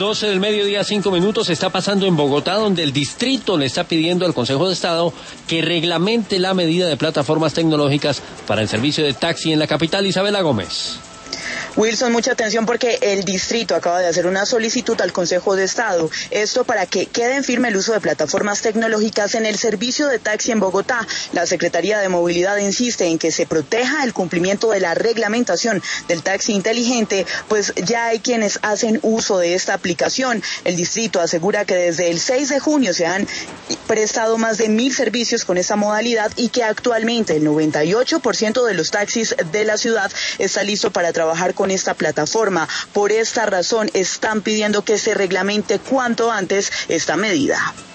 12 del mediodía, 5 minutos, está pasando en Bogotá, donde el distrito le está pidiendo al Consejo de Estado que reglamente la medida de plataformas tecnológicas para el servicio de taxi en la capital. Isabela Gómez. Wilson, mucha atención porque el distrito acaba de hacer una solicitud al Consejo de Estado. Esto para que quede en firme el uso de plataformas tecnológicas en el servicio de taxi en Bogotá. La Secretaría de Movilidad insiste en que se proteja el cumplimiento de la reglamentación del taxi inteligente, pues ya hay quienes hacen uso de esta aplicación. El distrito asegura que desde el 6 de junio se han prestado más de 1.000 servicios con esa modalidad y que actualmente el 98% de los taxis de la ciudad está listo para trabajar con esta plataforma. Por esta razón están pidiendo que se reglamente cuanto antes esta medida.